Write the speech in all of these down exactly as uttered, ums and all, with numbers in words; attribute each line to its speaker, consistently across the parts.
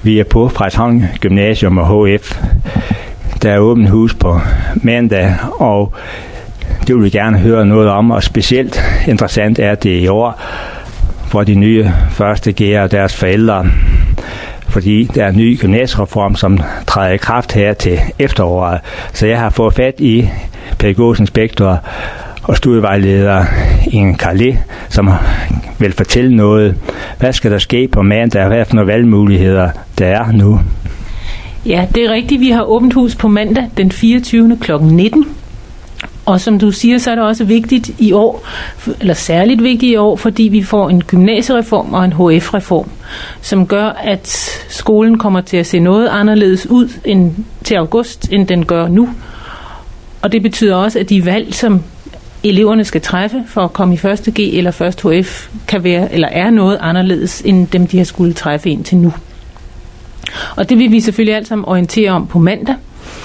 Speaker 1: Vi er på Frederikshavn Gymnasium og H F. Der er åbent hus på mandag, og det vil vi gerne høre noget om, og specielt interessant er det i år, for de nye første G'er og deres forældre, fordi der er en ny gymnasiereform, som træder i kraft her til efteråret. Så jeg har fået fat i pædagogisk inspektor og studievejleder Inge Carlet, som vil fortælle noget. Hvad skal der ske på mandag? Hvad er for nogle valgmuligheder, der er nu?
Speaker 2: Ja, det er rigtigt. Vi har åbent hus på mandag den fireogtyvende klokken nitten. Og som du siger, så er det også vigtigt i år, eller særligt vigtigt i år, fordi vi får en gymnasiereform og en H F-reform, som gør, at skolen kommer til at se noget anderledes ud end til august, end den gør nu. Og det betyder også, at de valg, som eleverne skal træffe for at komme i første G eller første H F, kan være eller er noget anderledes end dem, de har skulle træffe indtil nu. Og det vil vi selvfølgelig alt sammen orientere om på mandag.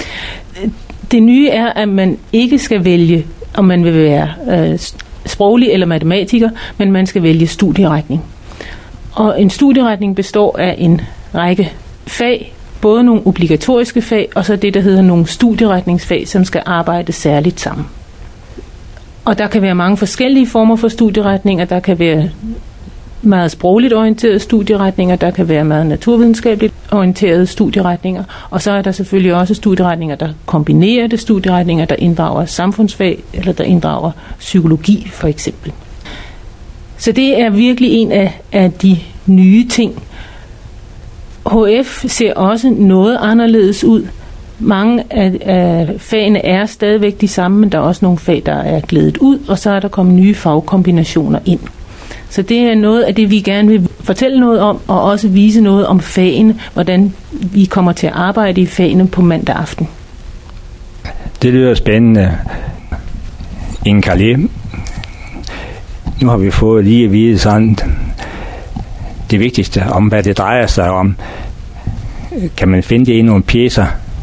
Speaker 2: Det nye er, at man ikke skal vælge, om man vil være øh, sproglig eller matematiker, men man skal vælge studieretning. Og en studieretning består af en række fag, både nogle obligatoriske fag, og så det, der hedder nogle studieretningsfag, som skal arbejde særligt sammen. Og der kan være mange forskellige former for studieretninger. Der kan være meget sprogligt orienterede studieretninger, der kan være meget naturvidenskabeligt orienterede studieretninger, og så er der selvfølgelig også studieretninger, der kombinerer det, studieretninger, der inddrager samfundsfag, eller der inddrager psykologi for eksempel. Så det er virkelig en af, af de nye ting. H F ser også noget anderledes ud. Mange af, af fagene er stadigvæk de samme, men der er også nogle fag, der er glædet ud, og så er der kommet nye fagkombinationer ind. Så det er noget af det, vi gerne vil fortælle noget om, og også vise noget om fagene, hvordan vi kommer til at arbejde i fagene på mandag aften.
Speaker 1: Det lyder spændende. Inge Carlet, nu har vi fået lige at vide sådan det vigtigste om, hvad det drejer sig om. Kan man finde det i nogle pjecer?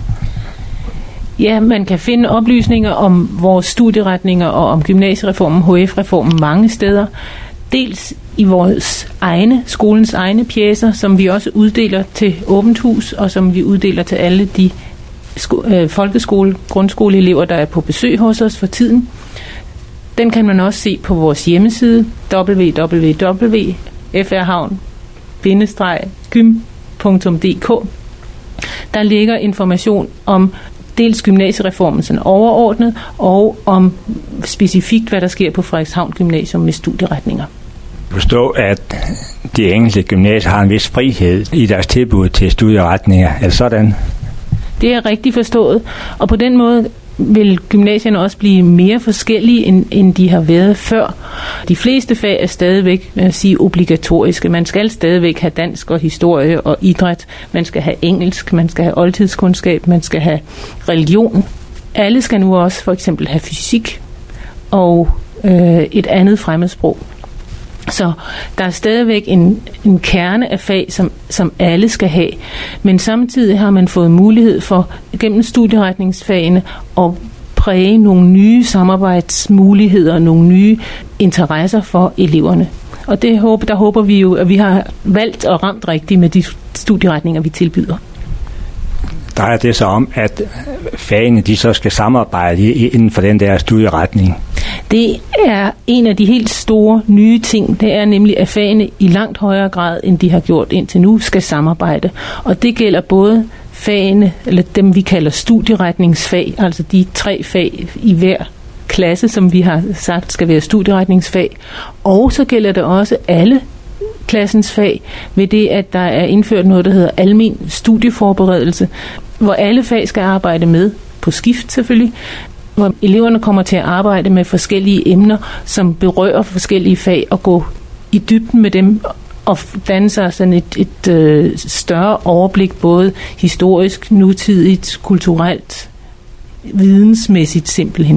Speaker 2: Ja, man kan finde oplysninger om vores studieretninger og om gymnasiereformen, H F-reformen mange steder. Dels i vores egne, skolens egne pjecer, som vi også uddeler til åbent hus, og som vi uddeler til alle de sko- øh, folkeskole, grundskoleelever, der er på besøg hos os for tiden. Den kan man også se på vores hjemmeside w w w punktum f r havn bindestreg gym punktum d k. Der ligger information om dels gymnasiereformen sådan overordnet, og om specifikt, hvad der sker på Frederikshavn Gymnasium med studieretninger.
Speaker 1: Forstå, at de enkelte gymnasier har en vis frihed i deres tilbud til studieretninger. Er det sådan?
Speaker 2: Det er rigtig forstået, og på den måde vil gymnasierne også blive mere forskellige, end, end de har været før. De fleste fag er stadigvæk, vil jeg sige, obligatoriske. Man skal stadigvæk have dansk og historie og idræt. Man skal have engelsk, man skal have oldtidskundskab, man skal have religion. Alle skal nu også for eksempel have fysik og øh, et andet fremmedsprog. Så der er stadigvæk en, en kerne af fag, som, som alle skal have. Men samtidig har man fået mulighed for gennem studieretningsfagene at præge nogle nye samarbejdsmuligheder, nogle nye interesser for eleverne. Og det håber, der håber vi jo, at vi har valgt og ramt rigtigt med de studieretninger, vi tilbyder.
Speaker 1: Drejer det så om, at fagene de så skal samarbejde inden for den der studieretning?
Speaker 2: Det er en af de helt store nye ting. Det er nemlig, at fagene i langt højere grad, end de har gjort indtil nu, skal samarbejde. Og det gælder både fagene, eller dem vi kalder studieretningsfag, altså de tre fag i hver klasse, som vi har sagt skal være studieretningsfag. Og så gælder det også alle klassens fag ved det, at der er indført noget, der hedder almen studieforberedelse, hvor alle fag skal arbejde med, på skift selvfølgelig, hvor eleverne kommer til at arbejde med forskellige emner, som berører forskellige fag, og gå i dybden med dem og danne sig sådan et, et øh, større overblik, både historisk, nutidigt, kulturelt, vidensmæssigt simpelthen.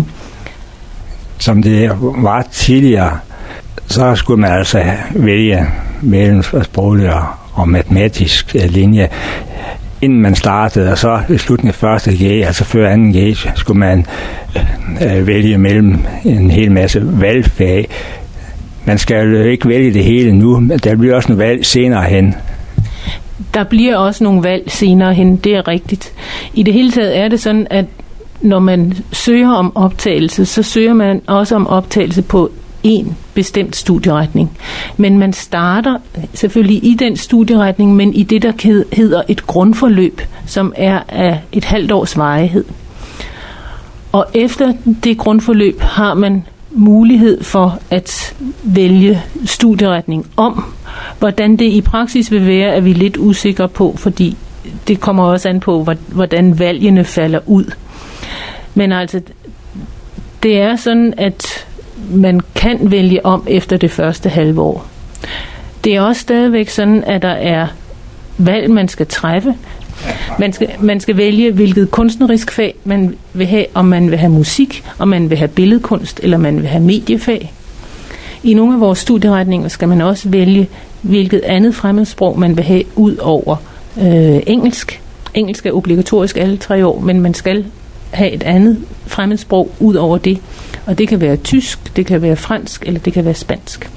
Speaker 1: Som det var tidligere, så skulle man altså vælge mellem sproglig og matematisk linje, inden man startede, og så i slutningen af første G, altså før anden G, skulle man øh, vælge mellem en hel masse valgfag. Man skal jo ikke vælge det hele nu, men der bliver også noget valg senere hen.
Speaker 2: der bliver også nogle valg senere hen, det er rigtigt. I det hele taget er det sådan, at når man søger om optagelse, så søger man også om optagelse på en bestemt studieretning. Men man starter selvfølgelig i den studieretning, men i det, der hedder et grundforløb, som er af et halvt års varighed. Og efter det grundforløb har man mulighed for at vælge studieretning om. Hvordan det i praksis vil være, er vi lidt usikre på, fordi det kommer også an på, hvordan valgene falder ud. Men altså, det er sådan, at man kan vælge om efter det første halve år. Det er også stadigvæk sådan, at der er valg, man skal træffe. Man skal, man skal vælge, hvilket kunstnerisk fag man vil have, om man vil have musik, om man vil have billedkunst, eller man vil have mediefag. I nogle af vores studieretninger skal man også vælge, hvilket andet fremmedsprog man vil have ud over øh, engelsk. Engelsk er obligatorisk alle tre år, men man skal have et andet fremmedsprog ud over det. Og det kan være tysk, det kan være fransk, eller det kan være spansk.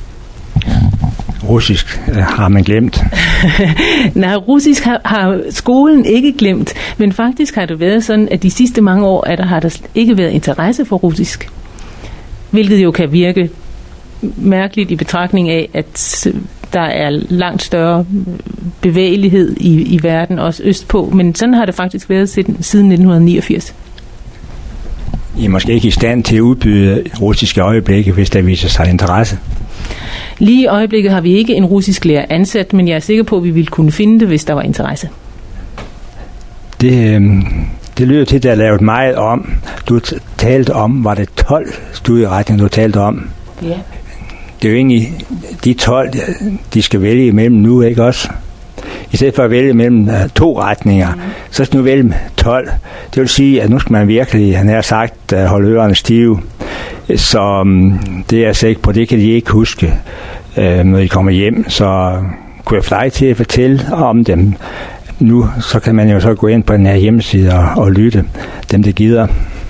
Speaker 1: Russisk har man glemt.
Speaker 2: Nej, russisk har, har skolen ikke glemt, men faktisk har det været sådan, at de sidste mange år, at der har der ikke været interesse for russisk. Hvilket jo kan virke mærkeligt i betragtning af, at der er langt større bevægelighed i, i verden, også østpå, men sådan har det faktisk været siden, siden nitten niogfirs.
Speaker 1: I er måske ikke i stand til at udbyde russiske øjeblikke, hvis der viser sig interesse?
Speaker 2: Lige i øjeblikket har vi ikke en russisk lærer ansat, men jeg er sikker på, at vi ville kunne finde det, hvis der var interesse.
Speaker 1: Det, øh, det lyder til, at der er lavet meget om. Du talte om, var det tolv studieretninger, du talte om?
Speaker 2: Ja.
Speaker 1: Det er jo egentlig de tolv, de skal vælge imellem nu, ikke også? I stedet for at vælge mellem uh, to retninger, mm. så skal du vælge tolv. Det vil sige, at nu skal man virkelig, han har sagt, uh, holde ørerne stive. Så um, det er jeg sikker på, det kan de ikke huske, uh, når de kommer hjem. Så kunne jeg få dig til at fortælle om dem nu, så kan man jo så gå ind på den her hjemmeside og, og lytte dem, der gider.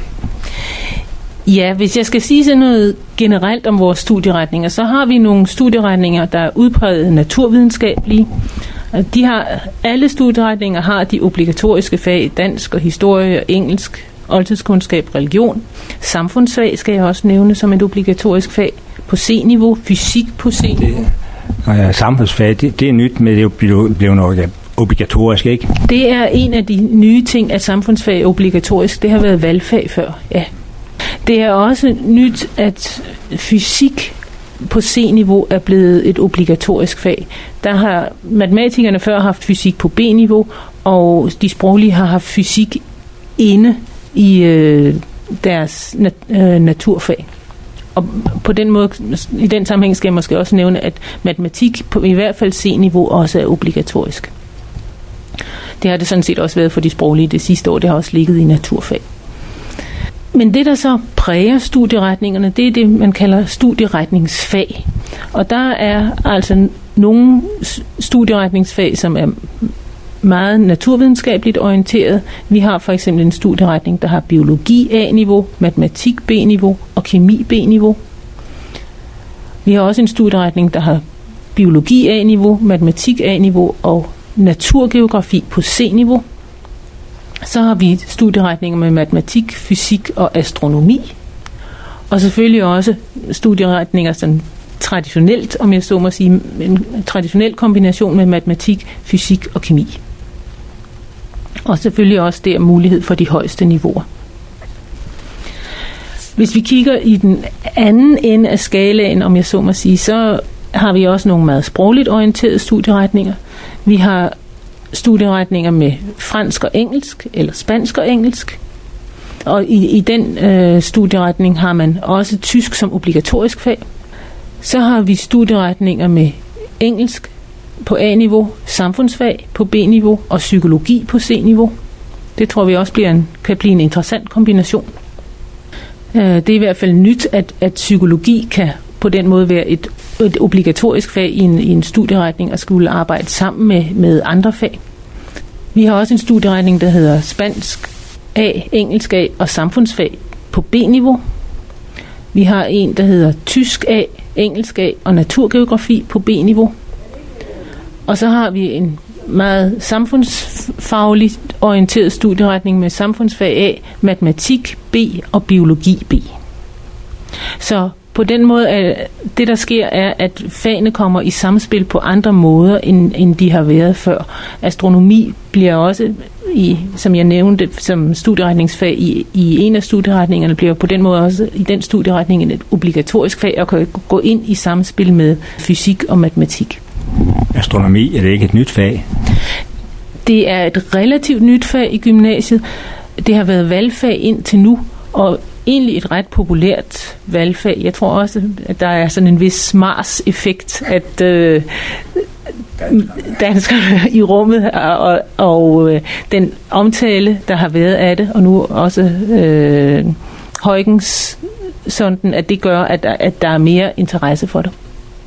Speaker 2: Ja, hvis jeg skal sige sådan noget generelt om vores studieretninger, så har vi nogle studieretninger, der er udpræget naturvidenskabelige. De har, alle studieretninger har de obligatoriske fag, dansk og historie og engelsk, oldtidskundskab, religion. Samfundsfag skal jeg også nævne som et obligatorisk fag på C-niveau, fysik på C-niveau.
Speaker 1: Ja, samfundsfag, det, det er nyt, men det bliver noget obligatorisk, ikke?
Speaker 2: Det er en af de nye ting, at samfundsfag er obligatorisk. Det har været valgfag før, ja. Det er også nyt, at fysik på C-niveau er blevet et obligatorisk fag. Der har matematikerne før haft fysik på B-niveau, og de sproglige har haft fysik inde i øh, deres nat- øh, naturfag. Og på den måde, i den sammenhæng skal jeg måske også nævne, at matematik på i hvert fald C-niveau også er obligatorisk. Det har det sådan set også været for de sproglige det sidste år. Det har også ligget i naturfag. Men det, der så præger studieretningerne, det er det, man kalder studieretningsfag. Og der er altså nogle studieretningsfag, som er meget naturvidenskabeligt orienteret. Vi har for eksempel en studieretning, der har biologi A-niveau, matematik B-niveau og kemi B-niveau. Vi har også en studieretning, der har biologi A-niveau, matematik A-niveau og naturgeografi på C-niveau. Så har vi studieretninger med matematik, fysik og astronomi. Og selvfølgelig også studieretninger sådan traditionelt, om jeg så må sige, en traditionel kombination med matematik, fysik og kemi. Og selvfølgelig også der mulighed for de højeste niveauer. Hvis vi kigger i den anden ende af skalaen, om jeg så må sige, så har vi også nogle meget sprogligt orienterede studieretninger. Vi har studieretninger med fransk og engelsk, eller spansk og engelsk. Og i, i den øh, studieretning har man også tysk som obligatorisk fag. Så har vi studieretninger med engelsk på A-niveau, samfundsfag på B-niveau og psykologi på C-niveau. Det tror vi også bliver en, kan blive en interessant kombination. Øh, det er i hvert fald nyt, at, at psykologi kan på den måde være et, et obligatorisk fag i en, i en studieretning og skulle arbejde sammen med, med andre fag. Vi har også en studieretning, der hedder spansk A, engelsk A og samfundsfag på B-niveau. Vi har en, der hedder tysk A, engelsk A og naturgeografi på B-niveau. Og så har vi en meget samfundsfagligt orienteret studieretning med samfundsfag A, matematik B og biologi B. Så på den måde, er det der sker, er, at fagene kommer i samspil på andre måder, end, end de har været før. Astronomi bliver også, i, som jeg nævnte, som studieretningsfag i, i en af studieretningerne, bliver på den måde også i den studieretning et obligatorisk fag, og kan gå ind i samspil med fysik og matematik.
Speaker 1: Astronomi, er det ikke et nyt fag?
Speaker 2: Det er et relativt nyt fag i gymnasiet. Det har været valgfag indtil nu, og egentlig et ret populært valgfag. Jeg tror også, at der er sådan en vis Mars-effekt, at øh, danskere i rummet, og, og øh, den omtale, der har været af det, og nu også øh, Huygens, sådan, at det gør, at der, at der er mere interesse for det.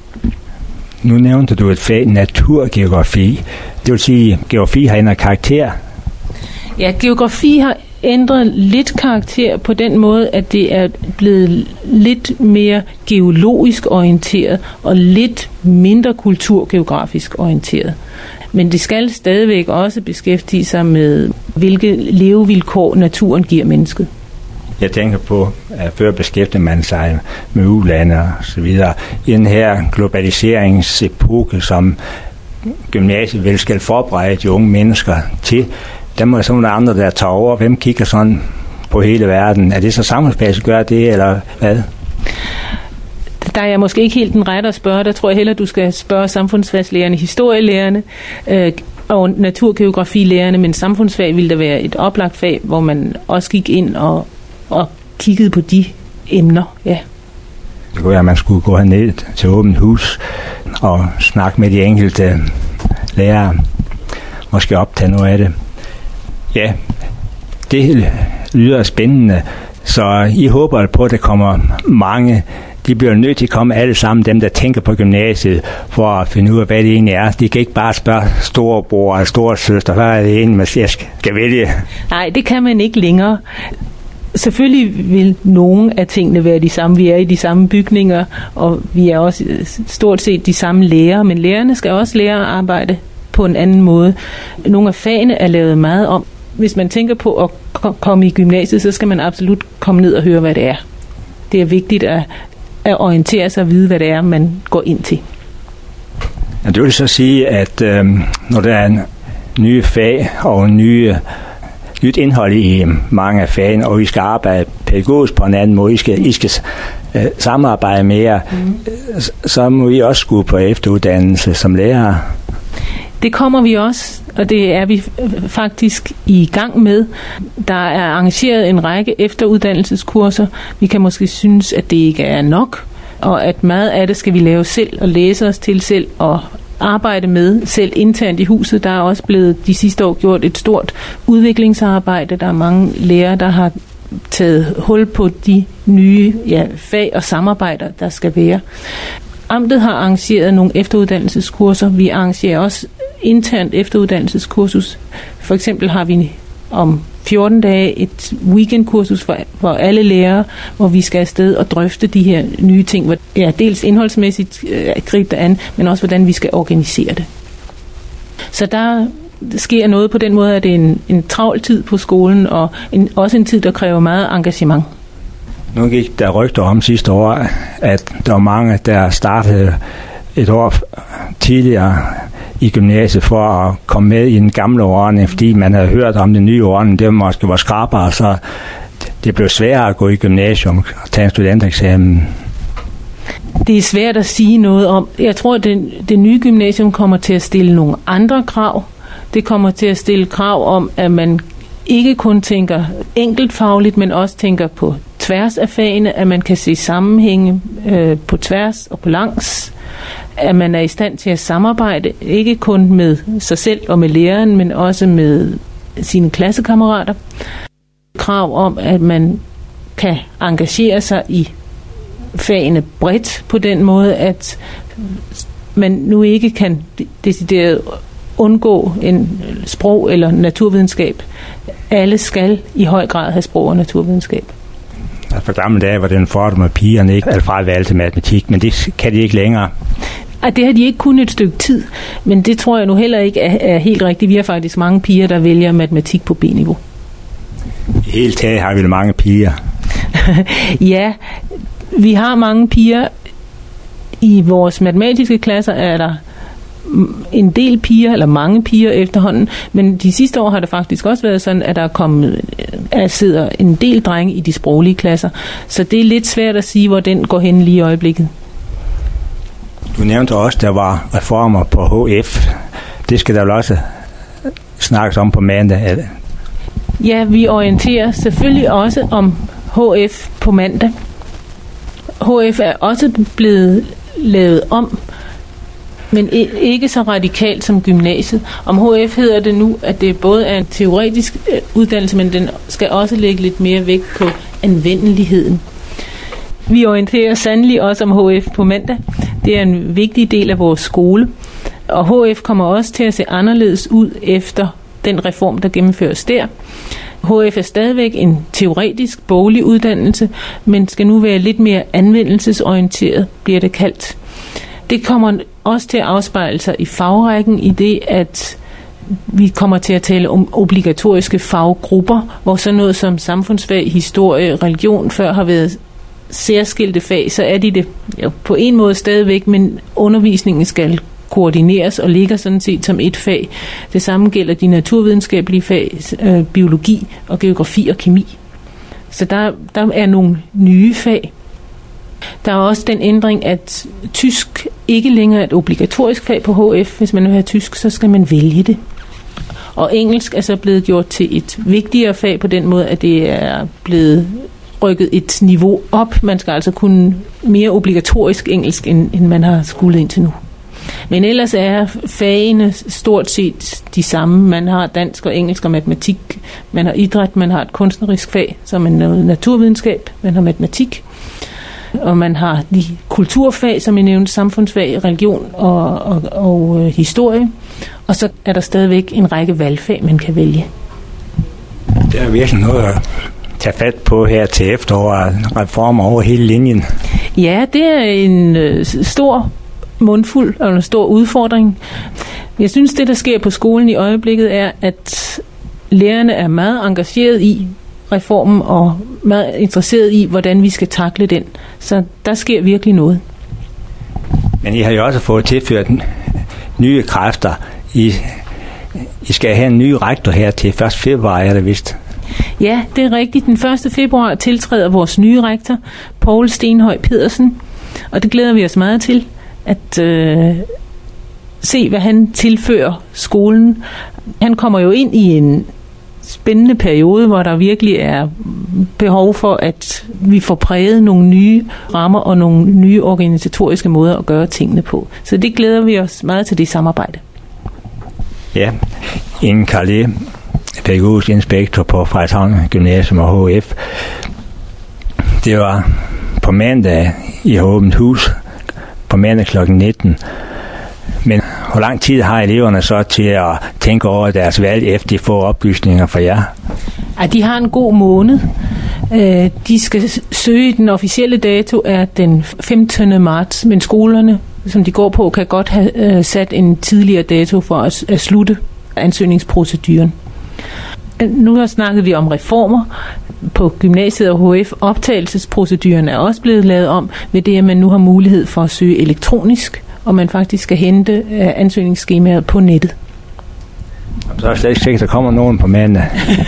Speaker 1: Nu nævnte du et fag, naturgeografi. Det vil sige, at geografi har ændret karakter.
Speaker 2: Ja, geografi har ændret lidt karakter på den måde, at det er blevet lidt mere geologisk orienteret og lidt mindre kulturgeografisk orienteret. Men det skal stadigvæk også beskæftige sig med, hvilke levevilkår naturen giver mennesket.
Speaker 1: Jeg tænker på, at før beskæftigede man sig med ulande og så videre. I den her globaliseringsepoke, som gymnasiet vel skal forberede de unge mennesker til, der må sådan nogle andre, der tager over. Hvem kigger sådan på hele verden? Er det så samfundsfag, der gør det, eller hvad?
Speaker 2: Der er jeg måske ikke helt den rette at spørge. Der tror jeg hellere, du skal spørge samfundsfagslærerne, historielærerne øh, og naturgeografilærerne, men samfundsfag ville der være et oplagt fag, hvor man også gik ind og, og kiggede på de emner. Ja.
Speaker 1: Det kunne være, at man skulle gå herned til åbent hus og snakke med de enkelte lærere. Måske optage noget af det. Ja, det lyder spændende, så I håber på, at der kommer mange. De bliver nødt til at komme alle sammen, dem der tænker på gymnasiet, for at finde ud af, hvad det egentlig er. De kan ikke bare spørge storebror eller storesøster, hvad er det egentlig, man skal vælge?
Speaker 2: Nej, det kan man ikke længere. Selvfølgelig vil nogle af tingene være de samme. Vi er i de samme bygninger, og vi er også stort set de samme lærere, men lærerne skal også lære at arbejde på en anden måde. Nogle af fagene er lavet meget om. Hvis man tænker på at komme i gymnasiet, så skal man absolut komme ned og høre, hvad det er. Det er vigtigt at, at orientere sig og vide, hvad det er, man går ind til.
Speaker 1: Ja, det vil så sige, at øh, når der er en nye fag og nye, nyt indhold i mange af fagene, og vi skal arbejde pædagogisk på en anden måde, I skal, I skal øh, samarbejde mere, mm. så må I også gå på efteruddannelse som lærer.
Speaker 2: Det kommer vi også, og det er vi faktisk i gang med. Der er arrangeret en række efteruddannelseskurser. Vi kan måske synes, at det ikke er nok, og at meget af det skal vi lave selv og læse os til selv og arbejde med selv internt i huset. Der er også blevet de sidste år gjort et stort udviklingsarbejde. Der er mange lærere, der har taget hul på de nye ja, fag og samarbejder, der skal være. Amtet har arrangeret nogle efteruddannelseskurser. Vi arrangerer også internt efteruddannelseskursus. For eksempel har vi om fjorten dage et weekendkursus for, for alle lærere, hvor vi skal afsted og drøfte de her nye ting. Hvor, ja, dels indholdsmæssigt øh, gribe det an, men også hvordan vi skal organisere det. Så der sker noget på den måde, at det er en, en travl tid på skolen, og en, også en tid, der kræver meget engagement.
Speaker 1: Nu gik der rygter om sidste år, at der var mange, der startede et år tidligere i gymnasiet for at komme med i den gamle ordning, fordi man havde hørt om den nye ordning, det måske var skrabere, så det blev sværere at gå i gymnasium og tage en studentereksamen.
Speaker 2: Det er svært at sige noget om. Jeg tror, at det, det nye gymnasium kommer til at stille nogle andre krav. Det kommer til at stille krav om, at man ikke kun tænker enkeltfagligt, men også tænker på tværs af fagene, at man kan se sammenhænge øh, på tværs og på langs, at man er i stand til at samarbejde, ikke kun med sig selv og med læreren, men også med sine klassekammerater. Krav om, at man kan engagere sig i fagene bredt på den måde, at man nu ikke kan decideret undgå en sprog eller naturvidenskab. Alle skal i høj grad have sprog og naturvidenskab.
Speaker 1: For gamle dage var det en fordom, at pigerne ikke alfra valgte matematik, men det kan de ikke længere.
Speaker 2: At det har de ikke kun et stykke tid, men det tror jeg nu heller ikke er, er helt rigtigt. Vi har faktisk mange piger, der vælger matematik på B-niveau.
Speaker 1: I hele taget har vi mange piger.
Speaker 2: Ja, vi har mange piger. I vores matematiske klasser er der en del piger, eller mange piger efterhånden, men de sidste år har det faktisk også været sådan, at der er kommet, at sidder en del drenge i de sproglige klasser, så det er lidt svært at sige, hvor den går hen lige i øjeblikket.
Speaker 1: Du nævnte også, at der var reformer på H F. Det skal der vel også snakkes om på mandag?
Speaker 2: Ja, vi orienterer selvfølgelig også om H F på mandag. H F er også blevet lavet om, men ikke så radikalt som gymnasiet. Om H F hedder det nu, at det både er en teoretisk uddannelse, men den skal også lægge lidt mere vægt på anvendeligheden. Vi orienterer sandelig også om H F på mandag. Det er en vigtig del af vores skole. Og H F kommer også til at se anderledes ud efter den reform, der gennemføres der. H F er stadigvæk en teoretisk boglig uddannelse, men skal nu være lidt mere anvendelsesorienteret, bliver det kaldt. Det kommer også til at afspejle sig i fagrækken, i det, at vi kommer til at tale om obligatoriske faggrupper, hvor sådan noget som samfundsfag, historie, religion før har været særskilte fag, så er de det jo på en måde stadigvæk, men undervisningen skal koordineres og ligger sådan set som et fag. Det samme gælder de naturvidenskabelige fag, øh, biologi og geografi og kemi. Så der, der er nogle nye fag. Der er også den ændring, at tysk ikke længere er et obligatorisk fag på H F. Hvis man vil have tysk, så skal man vælge det. Og engelsk er så blevet gjort til et vigtigere fag på den måde, at det er blevet rykket et niveau op. Man skal altså kunne mere obligatorisk engelsk, end, end man har skulle indtil nu. Men ellers er fagene stort set de samme. Man har dansk og engelsk og matematik. Man har idræt, man har et kunstnerisk fag, som er noget naturvidenskab. Man har matematik. Og man har de kulturfag, som jeg nævnte, samfundsfag, religion og, og, og øh, historie. Og så er der stadigvæk en række valgfag, man kan vælge.
Speaker 1: Det er virkelig noget at tage fat på her til efteråret. Reformer over hele linjen.
Speaker 2: Ja, det er en øh, stor mundfuld og en stor udfordring. Jeg synes, det der sker på skolen i øjeblikket er, at lærerne er meget engageret i reformen og meget interesseret i, hvordan vi skal takle den. Så der sker virkelig noget.
Speaker 1: Men I har jo også fået tilført nye kræfter. I, I skal have en ny rektor her til første februar, er det vist?
Speaker 2: Ja, det er rigtigt. Den første februar tiltræder vores nye rektor, Poul Stenhøj Pedersen, og det glæder vi os meget til, at øh, se, hvad han tilfører skolen. Han kommer jo ind i en spændende periode, hvor der virkelig er behov for, at vi får præget nogle nye rammer og nogle nye organisatoriske måder at gøre tingene på. Så det glæder vi os meget til, det samarbejde.
Speaker 1: Ja, Inge Carlet, pædagogisk inspektor på Frederikshavn Gymnasium og H F. Det var på mandag i åbent hus, på mandag klokken nitten. Men hvor lang tid har eleverne så til at tænke over deres valg, efter de får oplysninger fra jer?
Speaker 2: Ja, de har en god måned. De skal søge, den officielle dato er den femtende marts, men skolerne, som de går på, kan godt have sat en tidligere dato for at slutte ansøgningsproceduren. Nu har snakket vi om reformer på gymnasiet og H F. Optagelsesproceduren er også blevet lavet om ved det, at man nu har mulighed for at søge elektronisk, og man faktisk skal hente ansøgningsskemaet på nettet.
Speaker 1: Så er det slet ikke sikkert, at der kommer nogen på mandag.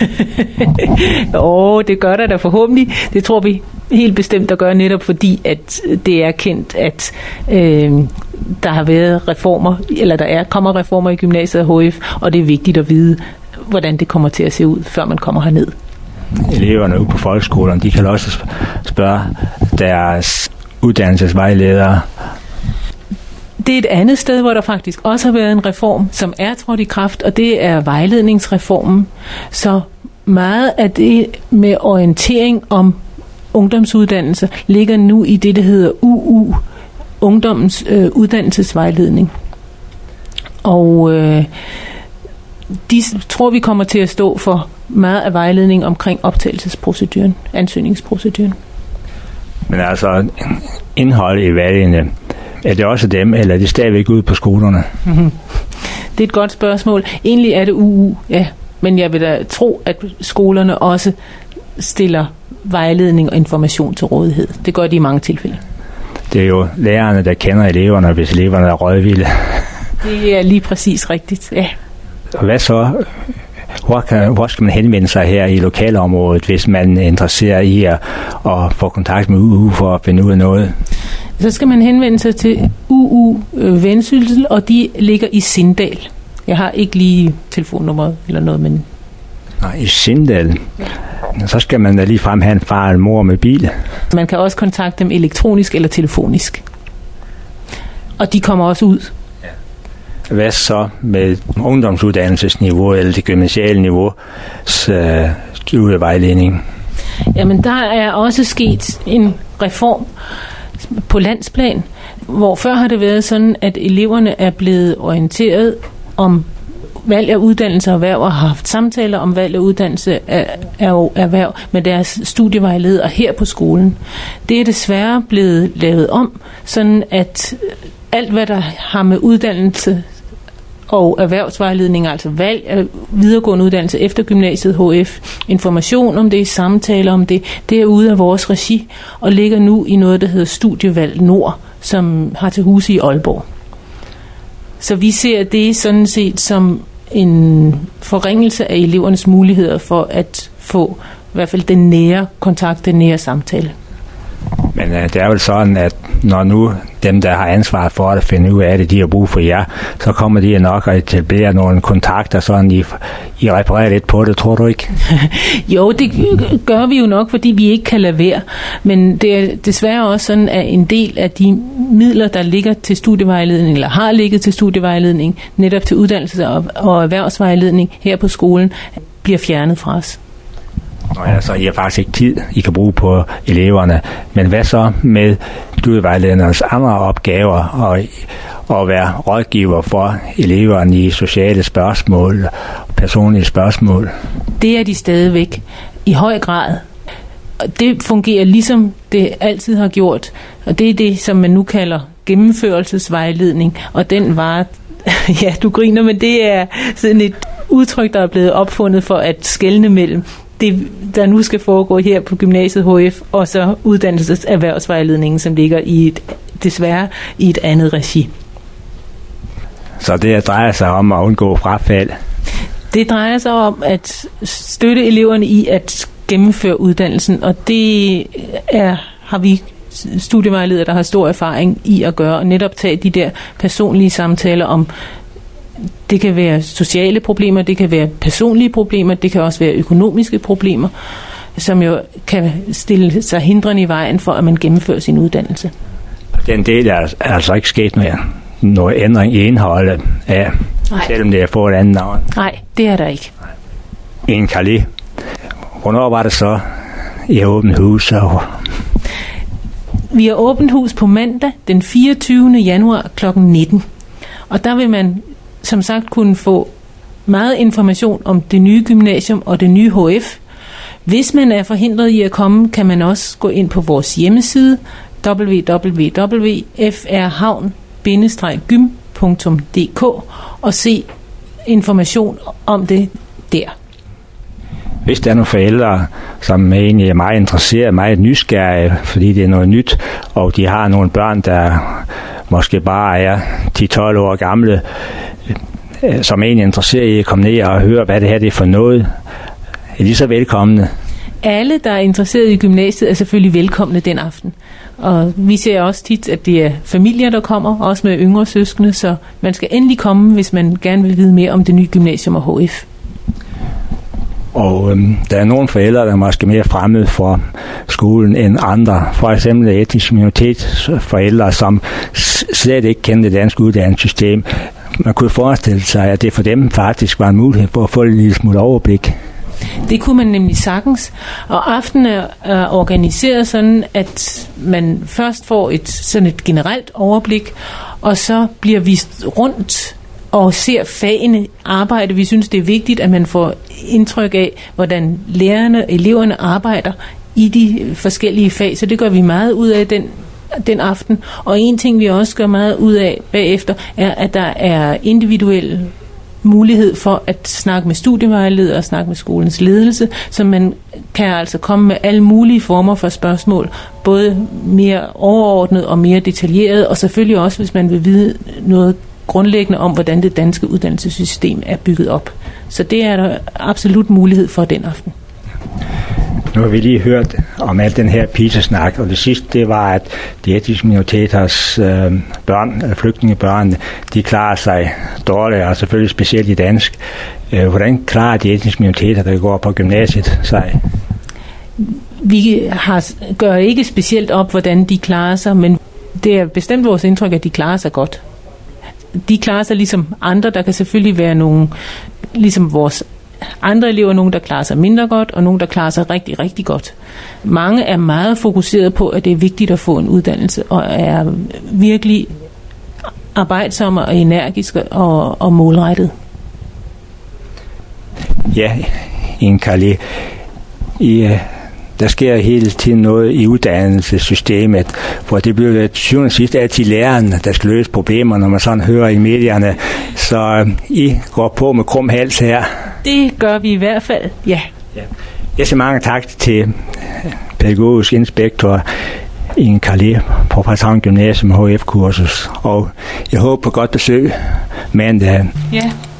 Speaker 2: Åh, det gør der da forhåbentlig. Det tror vi helt bestemt at gøre, netop fordi, at det er kendt, at øh, der har været reformer, eller der er kommer reformer i gymnasiet og H F, og det er vigtigt at vide, hvordan det kommer til at se ud, før man kommer herned.
Speaker 1: Eleverne ude på folkeskolerne, de kan også spørge deres uddannelsesvejledere.
Speaker 2: Det er et andet sted, hvor der faktisk også har været en reform, som er trådt i kraft, og det er vejledningsreformen. Så meget af det med orientering om ungdomsuddannelser ligger nu i det, der hedder U U, Ungdommens øh, Uddannelsesvejledning. Og øh, de tror vi kommer til at stå for meget af vejledning omkring optagelsesproceduren, ansøgningsproceduren.
Speaker 1: Men altså indhold i valgene, Er det også dem, eller er det stadigvæk ude på skolerne?
Speaker 2: Mm-hmm. Det er et godt spørgsmål. Egentlig er det U U, ja. Men jeg vil da tro, at skolerne også stiller vejledning og information til rådighed. Det gør de i mange tilfælde.
Speaker 1: Det er jo lærerne, der kender eleverne, hvis eleverne er rådvilde.
Speaker 2: Det er lige præcis rigtigt, ja.
Speaker 1: Og hvad så? Hvor, kan, hvor skal man henvende sig her i lokalområdet, hvis man er interesseret i at, at få kontakt med U U for at finde ud af noget?
Speaker 2: Så skal man henvende sig til U U Vendsyssel, og de ligger i Sindal. Jeg har ikke lige telefonnummeret eller noget, men...
Speaker 1: Nej, i Sindal. Ja. Så skal man da lige frem have en far eller mor med bil.
Speaker 2: Man kan også kontakte dem elektronisk eller telefonisk. Og de kommer også ud.
Speaker 1: Ja. Hvad så med ungdomsuddannelsesniveau eller det gymnasiale niveau uh, studievejledning?
Speaker 2: Jamen, der er også sket en reform på landsplan, hvor før har det været sådan, at eleverne er blevet orienteret om valg af uddannelse og erhverv og har haft samtaler om valg af uddannelse og erhverv med deres studievejledere her på skolen. Det er desværre blevet lavet om, sådan at alt, hvad der har med uddannelse og erhvervsvejledning, altså valg af videregående uddannelse efter gymnasiet, H F, information om det, samtaler om det, det er ude af vores regi og ligger nu i noget, der hedder Studievalg Nord, som har til huse i Aalborg. Så vi ser det sådan set som en forringelse af elevernes muligheder for at få i hvert fald den nære kontakt, den nære samtale.
Speaker 1: Men uh, det er vel sådan, at når nu dem, der har ansvaret for at finde ud af det, de har brug for jer, så kommer de nok at etablere nogle kontakter, sådan I, I reparerer lidt på det, tror du ikke?
Speaker 2: Jo, det gør vi jo nok, fordi vi ikke kan lade være. Men det er desværre også sådan, at en del af de midler, der ligger til studievejledning, eller har ligget til studievejledning, netop til uddannelse og, og erhvervsvejledning her på skolen, bliver fjernet fra os.
Speaker 1: Nå ja, så I har faktisk ikke tid, I kan bruge på eleverne. Men hvad så med studievejledernes andre opgaver og at være rådgiver for eleverne i sociale spørgsmål og personlige spørgsmål?
Speaker 2: Det er de stadigvæk i høj grad. Det fungerer ligesom det altid har gjort. Og det er det, som man nu kalder gennemførelsesvejledning. Og den var, ja, du griner, men det er sådan et udtryk, der er blevet opfundet for at skelne mellem det, der nu skal foregå her på gymnasiet H F, og så uddannelseserhvervsvejledningen, som ligger i et, desværre i et andet regi.
Speaker 1: Så det drejer sig om at undgå frafald?
Speaker 2: Det drejer sig om at støtte eleverne i at gennemføre uddannelsen, og det er, har vi studievejledere, der har stor erfaring i at gøre, og netop tage de der personlige samtaler om. Det kan være sociale problemer, det kan være personlige problemer, det kan også være økonomiske problemer, som jo kan stille sig hindrende i vejen for, at man gennemfører sin uddannelse.
Speaker 1: Den del er altså ikke sket noget, noget ændring i indholdet af, selvom det er fået et andet navn.
Speaker 2: Nej, det er der ikke.
Speaker 1: En Kali. Hvornår var det så i åbent hus? Og
Speaker 2: Vi har åbent hus på mandag den fireogtyvende januar klokken nitten. Og der vil man som sagt kunne få meget information om det nye gymnasium og det nye H F. Hvis man er forhindret i at komme, kan man også gå ind på vores hjemmeside w w w punktum f r havn bindestreg gym punktum d k og se information om det der.
Speaker 1: Hvis der er nogle forældre, som egentlig er meget interesserede, meget nysgerrige, fordi det er noget nyt, og de har nogle børn, der måske bare er ti til tolv år gamle, som egentlig er interesseret i at komme ned og høre, hvad det her det er for noget, er de så velkomne?
Speaker 2: Alle, der er interesseret i gymnasiet, er selvfølgelig velkomne den aften. Og vi ser også tit, at det er familier, der kommer, også med yngre søskende, så man skal endelig komme, hvis man gerne vil vide mere om det nye gymnasium og H F.
Speaker 1: Og øhm, der er nogle forældre, der er måske mere fremmede for skolen end andre. For eksempel etnisk minoritetsforældre, som slet ikke kender det danske uddannelsessystem. Man kunne forestille sig, at det for dem faktisk var en mulighed for at få en lille smule overblik.
Speaker 2: Det kunne man nemlig sagtens. Og aftenen er, er organiseret sådan, at man først får et sådan et generelt overblik, og så bliver vist rundt og ser fagene arbejde. Vi synes, det er vigtigt, at man får indtryk af, hvordan lærerne og eleverne arbejder i de forskellige fag. Så det gør vi meget ud af den den aften. Og en ting, vi også gør meget ud af bagefter, er, at der er individuel mulighed for at snakke med studievejleder og snakke med skolens ledelse, så man kan altså komme med alle mulige former for spørgsmål, både mere overordnet og mere detaljeret, og selvfølgelig også, hvis man vil vide noget grundlæggende om, hvordan det danske uddannelsessystem er bygget op. Så det er der absolut mulighed for den aften.
Speaker 1: Nu har vi lige hørt om alt den her PISA-snak, og det sidste, det var, at de etniske minoriteters øh, børn, eller flygtningebørn, de klarer sig dårligt, og selvfølgelig specielt i dansk. Øh, hvordan klarer de etniske minoriteter, der går på gymnasiet, sig?
Speaker 2: Vi har, gør ikke specielt op, hvordan de klarer sig, men det er bestemt vores indtryk, at de klarer sig godt. De klarer sig ligesom andre. Der kan selvfølgelig være nogle, ligesom vores andre elever, nogen, der klarer sig mindre godt, og nogen, der klarer sig rigtig, rigtig godt. Mange er meget fokuseret på, at det er vigtigt at få en uddannelse, og er virkelig arbejdsomme og energiske og, og målrettet.
Speaker 1: Ja, Inge Carlé, I, der sker hele tiden noget i uddannelsessystemet, hvor det bliver til syvende og sidst altid lærerne, der skal løse problemer, når man sådan hører i medierne. Så I går på med krum hals her.
Speaker 2: Det gør vi i hvert fald, ja.
Speaker 1: ja. Jeg siger mange tak til pædagogisk inspektor Inge Carlé på Frederikshavn Gymnasium H F-kursus, og jeg håber på godt besøg mandag.
Speaker 2: Ja.